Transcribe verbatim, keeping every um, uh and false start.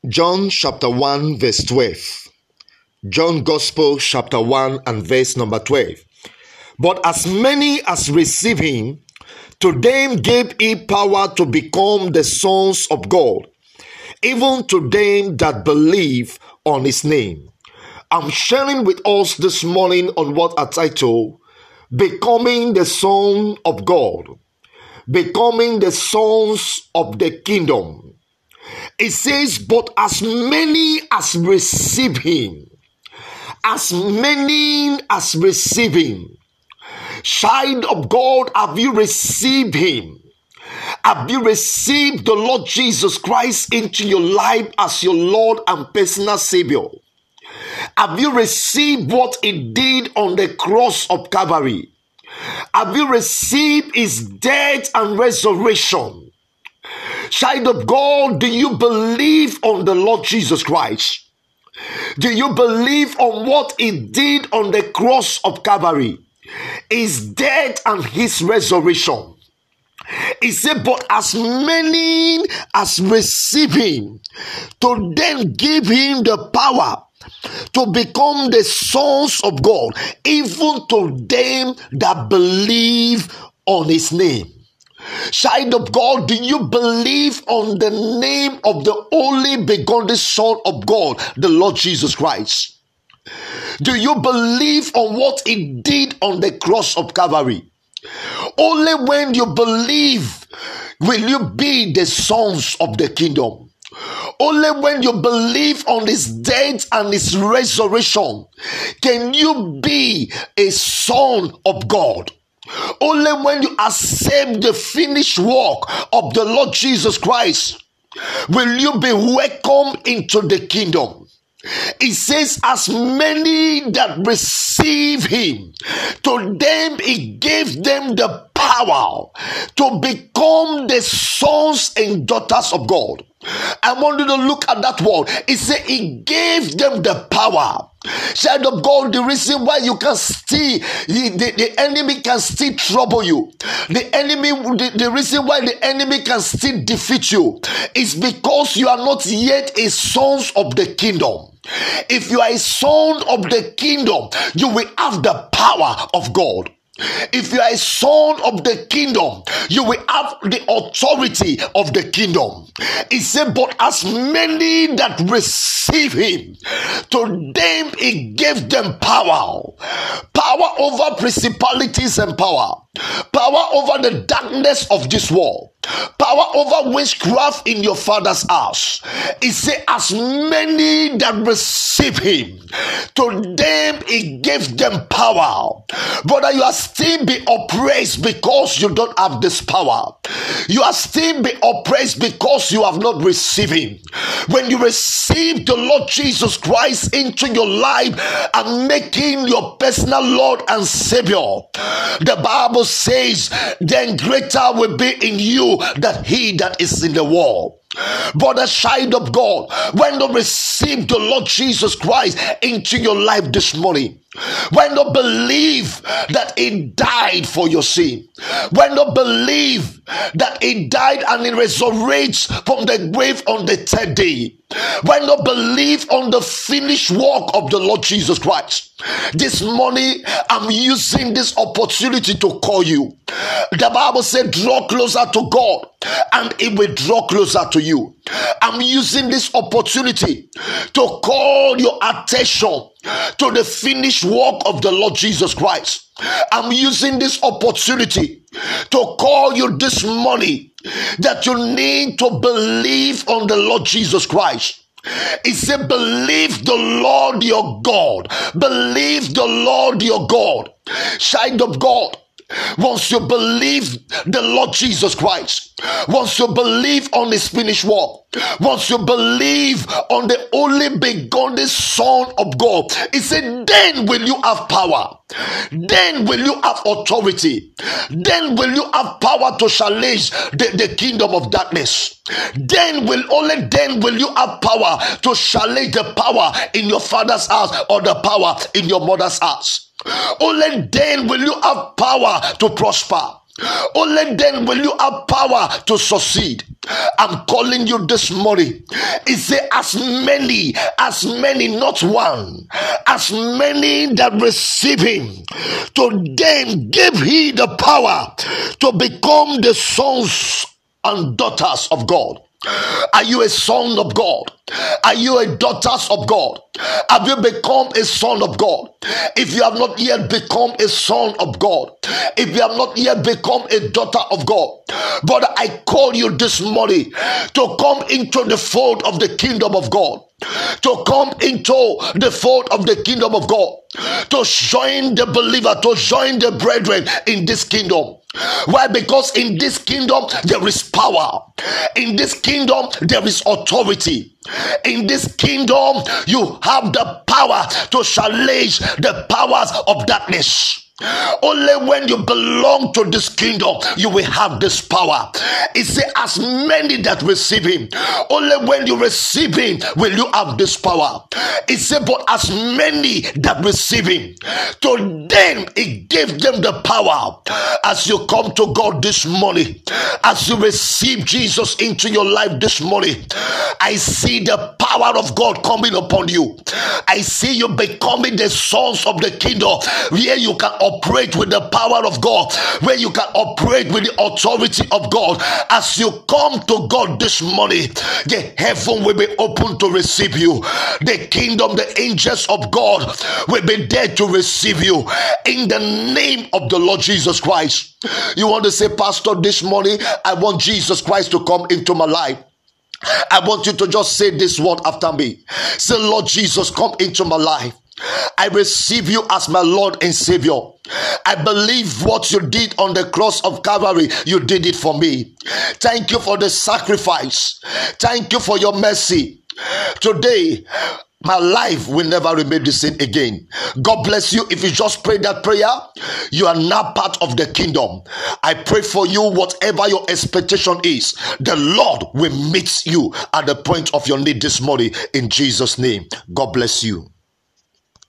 John chapter one verse twelve. John Gospel chapter one and verse number twelve. But as many as receive him, to them gave he power to become the sons of God, even to them that believe on his name. I'm sharing with us this morning on what I title, Becoming the Son of God, Becoming the Sons of the Kingdom. It says, but as many as receive him, as many as receive him. Child of God, have you received him? Have you received the Lord Jesus Christ into your life as your Lord and personal Savior? Have you received what he did on the cross of Calvary? Have you received his death and resurrection? Child of God, do you believe on the Lord Jesus Christ? Do you believe on what he did on the cross of Calvary? His death and his resurrection. He said, but as many as receive him, to them give him the power to become the sons of God, even to them that believe on his name. Child of God, do you believe on the name of the only begotten Son of God, the Lord Jesus Christ? Do you believe on what he did on the cross of Calvary? Only when you believe will you be the sons of the kingdom. Only when you believe on his death and his resurrection can you be a son of God. Only when you accept the finished work of the Lord Jesus Christ will you be welcomed into the kingdom. It says, as many that receive him, to them he gave them the power to become the sons and daughters of God. I want you to look at that word. It said he gave them the power. Child of God, the reason why you can still, the, the, the enemy can still trouble you. The enemy, the, the reason why the enemy can still defeat you is because you are not yet a son of the kingdom. If you are a son of the kingdom, you will have the power of God. If you are a son of the kingdom, you will have the authority of the kingdom. He said, but as many that receive him, to them he gave them power. Power over principalities and power. Power over the darkness of this world. Power over witchcraft in your father's house. He said, as many that receive him, to them he gave them power. But you are still be oppressed because you don't have this power. You are still be oppressed because you have not received him. When you receive the Lord Jesus Christ into your life and make him your personal Lord and Savior, the Bible says, then greater will be in you than he that is in the world. But a child of God, when you receive the Lord Jesus Christ into your life this morning, when you believe that he died for your sin, when you believe that he died and he resurrects from the grave on the third day, when you believe on the finished work of the Lord Jesus Christ, this morning I'm using this opportunity to call you. The Bible said, draw closer to God and it will draw closer to you. I'm using this opportunity to call your attention to the finished work of the Lord Jesus Christ. I'm using this opportunity to call you this morning that you need to believe on the Lord Jesus Christ. He said, believe the Lord your God. Believe the Lord your God. Child of God, once you believe the Lord Jesus Christ, once you believe on his finished work, once you believe on the only begotten Son of God, he said, then will you have power. Then will you have authority. Then will you have power to challenge the, the kingdom of darkness. Then will only then will you have power to challenge the power in your father's house or the power in your mother's house. Only then will you have power to prosper. Only then will you have power to succeed. I'm calling you this morning. It says, as many, as many, not one, as many that receive him, to them give he the power to become the sons and daughters of God. Are you a son of God? Are you a daughter of God? Have you become a son of God? If you have not yet become a son of God, if you have not yet become a daughter of God, but I call you this morning to come into the fold of the kingdom of God, to come into the fold of the kingdom of God, to join the believer, to join the brethren in this kingdom. Why? Because in this kingdom there is power. In this kingdom there is authority. In this kingdom you have the power to challenge the powers of darkness. Only when you belong to this kingdom you will have this power. It says, as many that receive him, only when you receive him will you have this power. It says, but as many that receive him, to them he gave them the power. As you come to God this morning, as you receive Jesus into your life this morning, I see the power of God coming upon you. I see you becoming the sons of the kingdom, where you can operate with the power of God, where you can operate with the authority of God. As you come to God this morning, the heaven will be open to receive you. The kingdom, the angels of God will be there to receive you in the name of the Lord Jesus Christ. You want to say, Pastor, this morning I want Jesus Christ to come into my life. I want you to just say this word after me. Say, Lord Jesus, come into my life. I receive you as my Lord and Savior. I believe what you did on the cross of Calvary, you did it for me. Thank you for the sacrifice. Thank you for your mercy. Today, my life will never remain the same again. God bless you. If you just prayed that prayer, you are now part of the kingdom. I pray for you, whatever your expectation is, the Lord will meet you at the point of your need this morning in Jesus' name. God bless you.